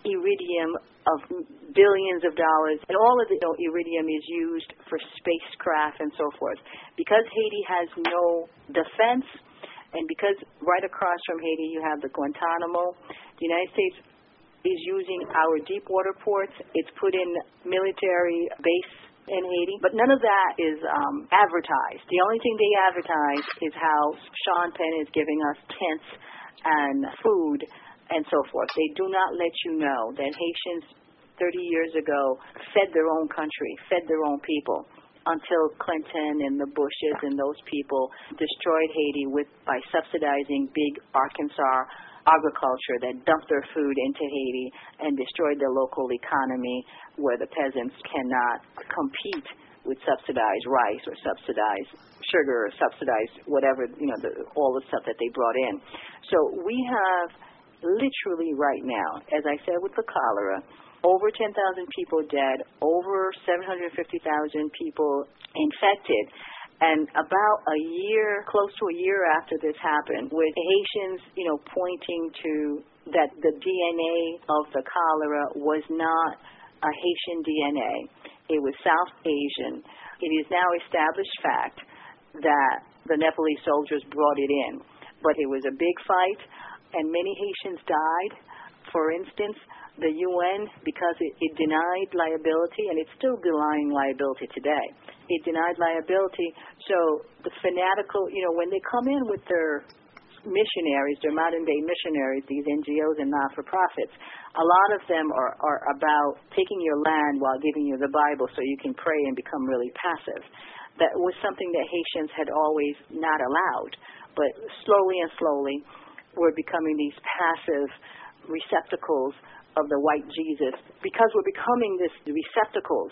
iridium of billions of dollars, and all of the you know, iridium is used for spacecraft and so forth. Because Haiti has no defense, and because right across from Haiti you have the Guantanamo, the United States is using our deep water ports. It's put in military base in Haiti, but none of that is um, advertised. The only thing they advertise is how Sean Penn is giving us tents and food and so forth. They do not let you know that Haitians thirty years ago fed their own country, fed their own people, until Clinton and the Bushes and those people destroyed Haiti with by subsidizing big Arkansas agriculture that dumped their food into Haiti and destroyed the local economy, where the peasants cannot compete with subsidized rice or subsidized sugar or subsidized whatever, you know, the, all the stuff that they brought in. So we have literally right now, as I said with the cholera, over ten thousand people dead, over seven hundred fifty thousand people infected. And about a year, close to a year after this happened, with Haitians, you know, pointing to that the D N A of the cholera was not a Haitian D N A. It was South Asian. It is now established fact that the Nepalese soldiers brought it in. But it was a big fight, and many Haitians died. For instance, the U N, because it, it denied liability, and it's still denying liability today. It denied liability. So the fanatical, you know, when they come in with their missionaries, their modern-day missionaries, these N G Os and not-for-profits, a lot of them are, are about taking your land while giving you the Bible so you can pray and become really passive. That was something that Haitians had always not allowed. But slowly and slowly, we're becoming these passive receptacles of the white Jesus, because we're becoming this receptacles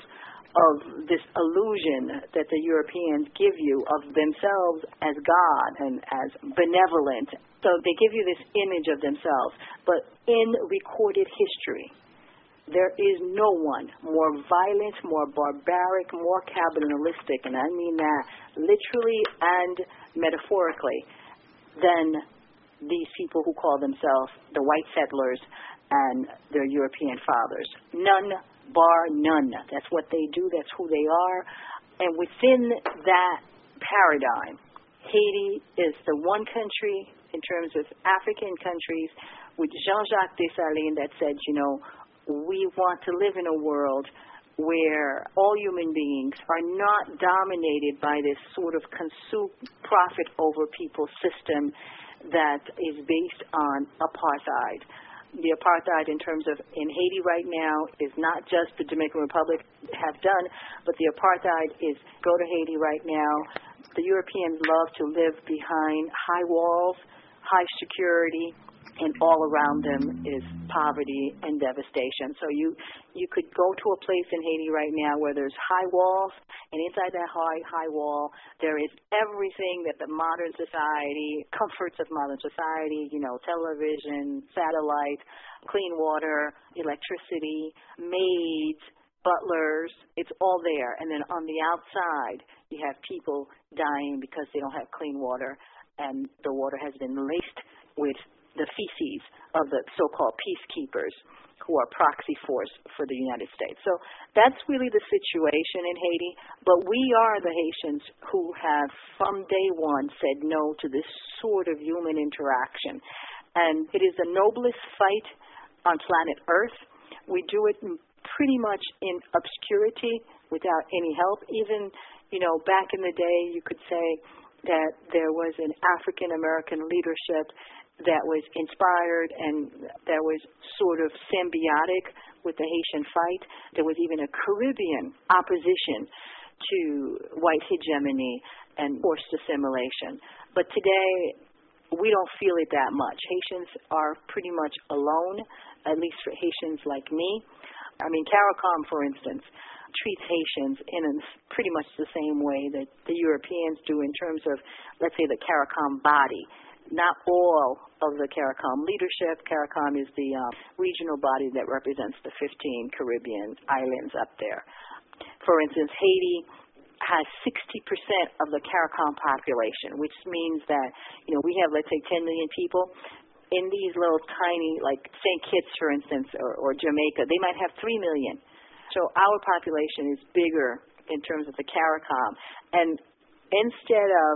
of this illusion that the Europeans give you of themselves as God and as benevolent. So they give you this image of themselves. But in recorded history, there is no one more violent, more barbaric, more capitalistic, and I mean that literally and metaphorically, than these people who call themselves the white settlers and their European fathers. None, bar none. That's what they do. That's who they are. And within that paradigm, Haiti is the one country in terms of African countries with Jean-Jacques Dessalines that said, you know, we want to live in a world where all human beings are not dominated by this sort of consume profit over people system that is based on apartheid. The apartheid in terms of in Haiti right now is not just the Dominican Republic have done, but the apartheid is go to Haiti right now. The Europeans love to live behind high walls, high security, and all around them is poverty and devastation. So you you could go to a place in Haiti right now where there's high walls, and inside that high high wall there is everything that the modern society, comforts of modern society, you know, television, satellite, clean water, electricity, maids, butlers, it's all there. And then on the outside you have people dying because they don't have clean water, and the water has been laced with the feces of the so-called peacekeepers who are proxy force for the United States. So that's really the situation in Haiti. But we are the Haitians who have, from day one, said no to this sort of human interaction. And it is the noblest fight on planet Earth. We do it pretty much in obscurity without any help. Even, you know, back in the day, you could say that there was an African-American leadership that was inspired and that was sort of symbiotic with the Haitian fight. There was even a Caribbean opposition to white hegemony and forced assimilation. But today, we don't feel it that much. Haitians are pretty much alone, at least for Haitians like me. I mean, CARICOM, for instance, treats Haitians in a pretty much the same way that the Europeans do in terms of, let's say, the CARICOM body. Not all of the CARICOM leadership. CARICOM is the um, regional body that represents the fifteen Caribbean islands up there. For instance, Haiti has sixty percent of the CARICOM population, which means that, you know, we have, let's say, ten million people. in these little tiny, like Saint Kitts, for instance, or, or Jamaica, they might have three million. So our population is bigger in terms of the CARICOM. And instead of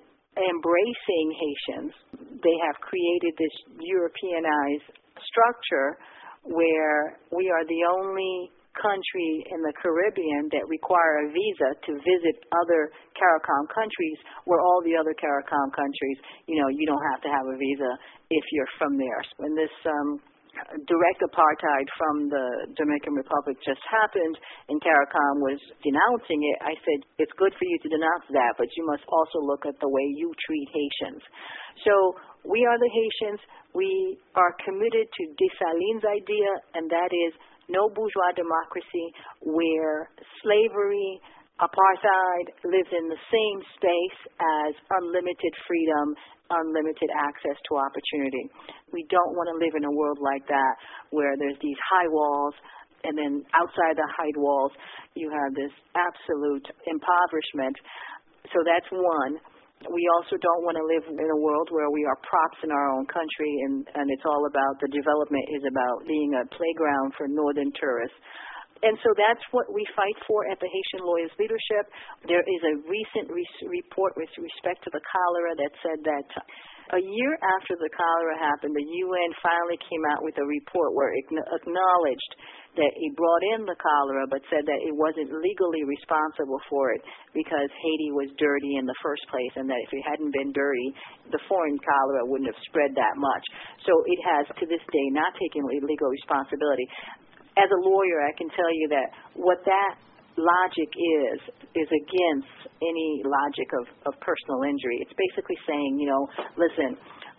embracing Haitians, they have created this Europeanized structure where we are the only country in the Caribbean that require a visa to visit other CARICOM countries, where all the other CARICOM countries, you know, you don't have to have a visa if you're from there. When this um, direct apartheid from the Dominican Republic just happened and CARICOM was denouncing it, I said, it's good for you to denounce that, but you must also look at the way you treat Haitians. So we are the Haitians. We are committed to Dessalines' idea, and that is no bourgeois democracy where slavery, apartheid lives in the same space as unlimited freedom, unlimited access to opportunity. We don't want to live in a world like that where there's these high walls, and then outside the high walls you have this absolute impoverishment. So that's one. We also don't want to live in a world where we are props in our own country, and, and it's all about the development is about being a playground for northern tourists. And so that's what we fight for at the Haitian Lawyers Leadership. There is a recent re- report with respect to the cholera that said that a year after the cholera happened, the U N finally came out with a report where it acknowledged that it brought in the cholera, but said that it wasn't legally responsible for it because Haiti was dirty in the first place, and that if it hadn't been dirty, the foreign cholera wouldn't have spread that much. So it has, to this day, not taken legal responsibility. As a lawyer, I can tell you that what that logic is, is against any logic of, of personal injury. It's basically saying, you know, listen,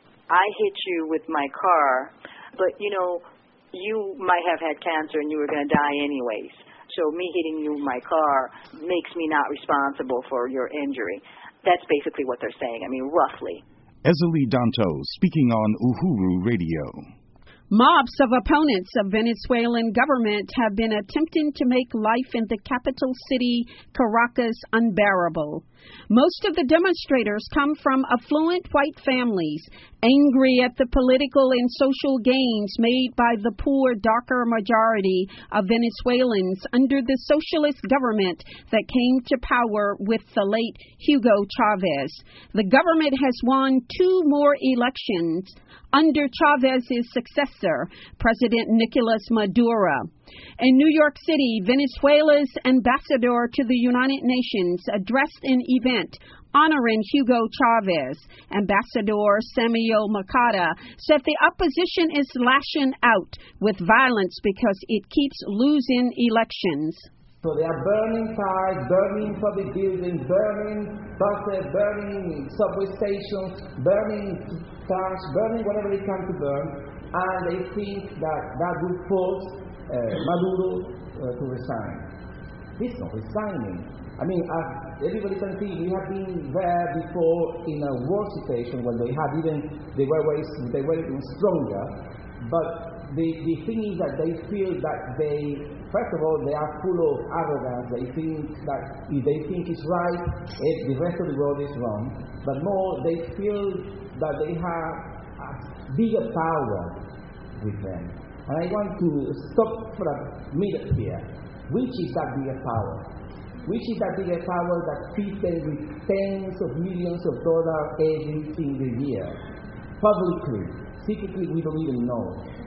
I hit you with my car, but, you know, you might have had cancer and you were going to die anyways. So me hitting you with my car makes me not responsible for your injury. That's basically what they're saying, I mean, roughly. Ezilie Danto speaking on Uhuru Radio. Mobs of opponents of Venezuelan government have been attempting to make life in the capital city, Caracas, unbearable. Most of the demonstrators come from affluent white families, angry at the political and social gains made by the poor, darker majority of Venezuelans under the socialist government that came to power with the late Hugo Chavez. The government has won two more elections under Chavez's successor, President Nicolas Maduro. In New York City, Venezuela's ambassador to the United Nations addressed an event honoring Hugo Chavez. Ambassador Samuel Makata said the opposition is lashing out with violence because it keeps losing elections. So they are burning cars, burning public buildings, burning buses, burning subway stations, burning cars, burning whatever they can to burn, and they think that that will force uh, Maduro uh, to resign. He's not resigning. I mean, as everybody can see, we have been there before in a war situation when they had even, they were, they were even stronger, but The, the thing is that they feel that they, first of all, they are full of arrogance. They think that if they think it's right, if the rest of the world is wrong. But more, they feel that they have a bigger power with them. And I want to stop for a minute here. Which is that bigger power? Which is that bigger power that feeds them with tens of millions of dollars every single year? Publicly, secretly, we don't even know.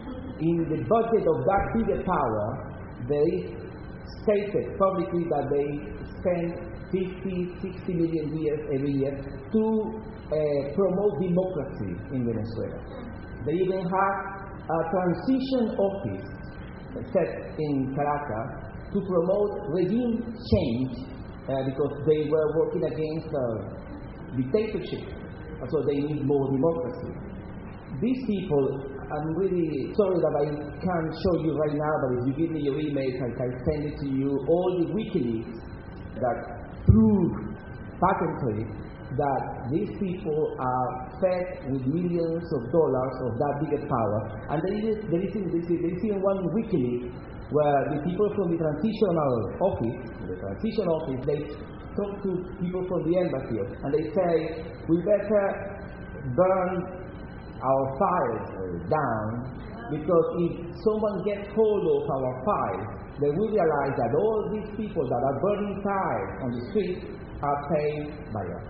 In the budget of that bigger power, they stated publicly that they spend fifty, sixty million years every year to uh, promote democracy in Venezuela. They even have a transition office set in Caracas to promote regime change uh, because they were working against uh, dictatorship, so they need more democracy. These people, I'm really sorry that I can't show you right now, but if you give me your email, I can send it to you. All the WikiLeaks that prove patently that these people are fed with millions of dollars of that bigger power. And there is, there is, there is even one WikiLeaks where the people from the transitional office, the transition office, they talk to people from the embassy and they say, we better burn our files uh, down, because if someone gets hold of our files, they will realize that all these people that are burning tires on the street are paid by us.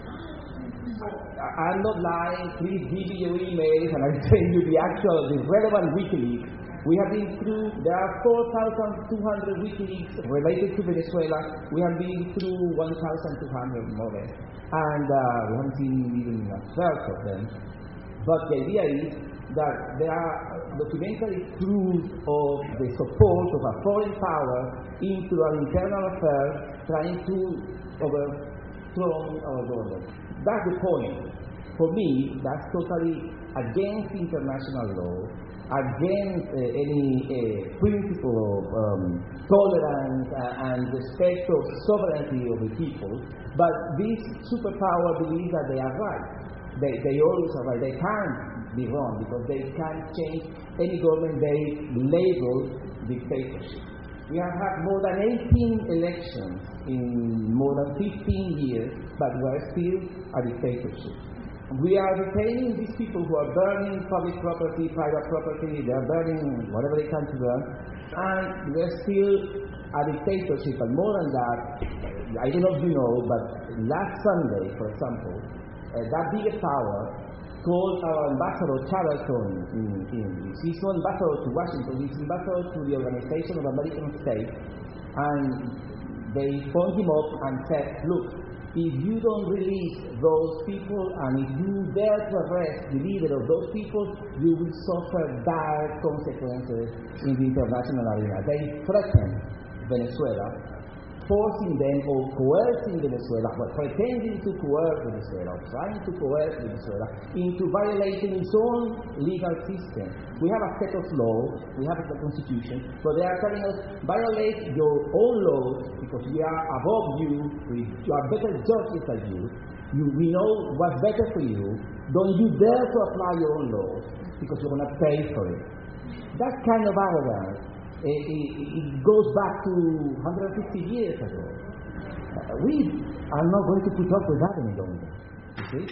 I'm not lying. Please give me your emails and I'll send you the actual, the relevant WikiLeaks. We have been through, there are four thousand two hundred WikiLeaks related to Venezuela. We have been through one thousand two hundred more or less. And uh, we haven't seen even a third of them. But the idea is that there are documentary proof of the support of a foreign power into our internal affairs trying to overthrow our government. That's the point. For me, that's totally against international law, against uh, any uh, principle of um, tolerance uh, and respect of sovereignty of the people. But this superpower believes that they are right. They, they always are right. They can't be wrong because they can't change any government they label dictatorship. We have had more than eighteen elections in more than fifteen years, but we're still a dictatorship. We are retaining these people who are burning public property, private property, they're burning whatever they can to burn, and we're still a dictatorship. And more than that, I don't know if you know, but last Sunday, for example, uh, that biggest power called our ambassador Charlton, in, in, he's no ambassador to Washington, he's ambassador to the Organization of American States, and they phoned him up and said, look, if you don't release those people and if you dare to arrest the leader of those people, you will suffer dire consequences in the international arena. They threatened Venezuela, forcing them or coercing Venezuela, but pretending to coerce Venezuela, trying to coerce Venezuela into violating its own legal system. We have a set of laws, we have a constitution, but they are telling us, violate your own laws because we are above you, we are better judges than you, you, we know what's better for you, don't you dare to apply your own laws because you're going to pay for it. That kind of arrogance, It, it, it goes back to one hundred fifty years ago. Uh, we are not going to put up with that any longer. You see?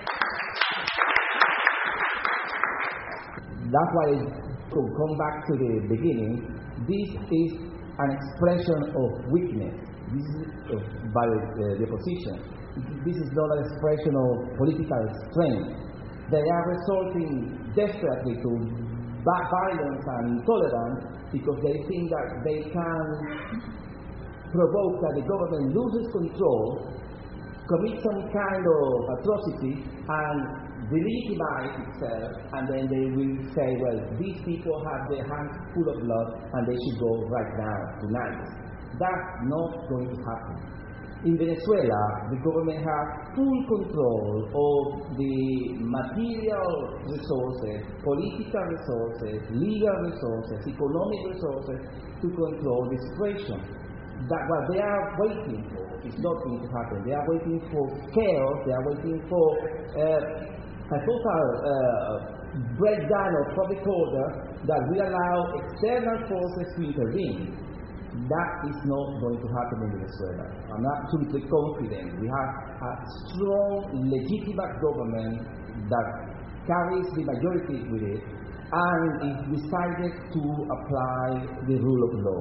That's why, to come back to the beginning, this is an expression of weakness. This is uh, by uh, the opposition. This is not an expression of political strength. They are resorting desperately to violence and intolerance because they think that they can provoke that the government loses control, commit some kind of atrocity, and delegitimize itself, and then they will say, well, these people have their hands full of blood, and they should go right now, tonight. That's not going to happen. In Venezuela, the government has full control of the material resources, political resources, legal resources, economic resources to control the situation. That what they are waiting for is not going to happen. They are waiting for chaos, they are waiting for uh, a total uh, breakdown of public order that will allow external forces to intervene. That is not going to happen in Venezuela. I'm absolutely confident. We have a strong, legitimate government that carries the majority with it and is decided to apply the rule of law.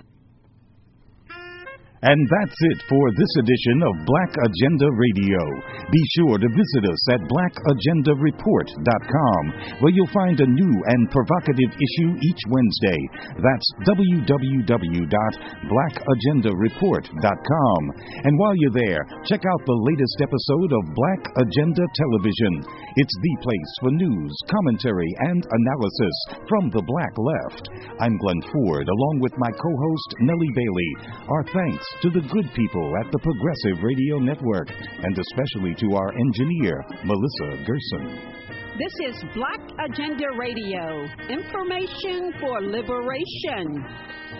And that's it for this edition of Black Agenda Radio. Be sure to visit us at black agenda report dot com, where you'll find a new and provocative issue each Wednesday. That's w w w dot black agenda report dot com. And while you're there, check out the latest episode of Black Agenda Television. It's the place for news, commentary, and analysis from the Black Left. I'm Glenn Ford, along with my co-host Nellie Bailey. Our thanks to the good people at the Progressive Radio Network, and especially to our engineer, Melissa Gerson. This is Black Agenda Radio, information for liberation.